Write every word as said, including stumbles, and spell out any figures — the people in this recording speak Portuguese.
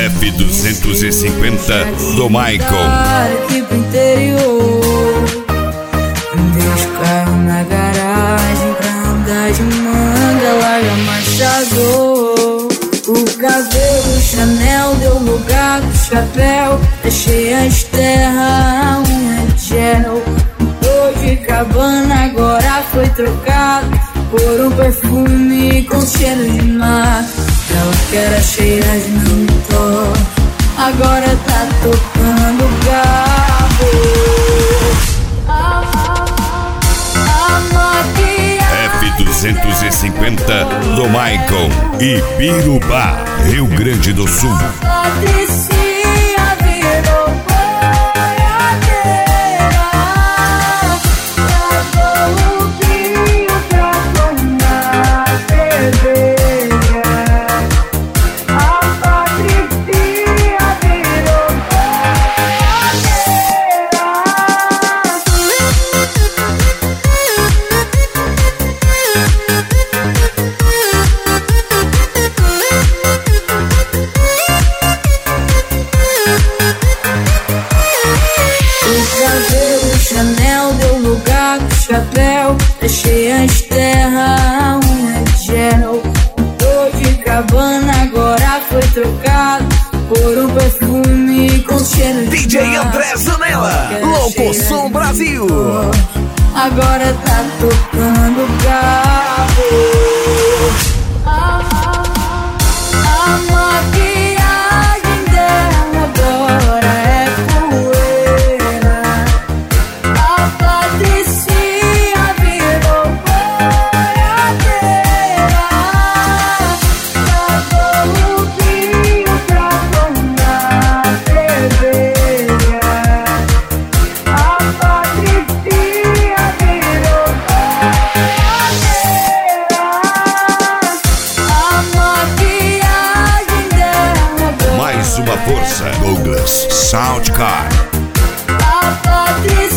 F duzentos e cinquenta do Michael. Aqui pro interior, deixa o carro na garagem pra andar de manga, larga marchador. O cabelo Chanel deu lugar pro chapéu, tá cheia de terra, a unha de gel. Tô de cabana, agora foi trocado por um perfume com cheiro de mar. Ela que era cheia de mentol, agora tá tocando gabo. A, a, a maquiagem F duzentos e cinquenta do Michael, Ibirubá, Rio Grande do Sul. Patricia virou boiadeira, lavou o vinho pra tomar cerveja. A Patricia virou Chanel deu lugar pro chapéu, tá cheia de terra, a unha de gel. Tô de cabana, agora foi trocado por um perfume com cheiro de D J mar. André Zanella, Louco Som Brasil. Agora tá tocando gabo. A, a, a maquiagem dela agora é poeira. A Patricia virou boiadeira, lavou o vinho pra tomar cerveja. A Patricia virou boiadeira, a maquiagem dela agora Mais uma força, Douglas Soundcar. a Patricia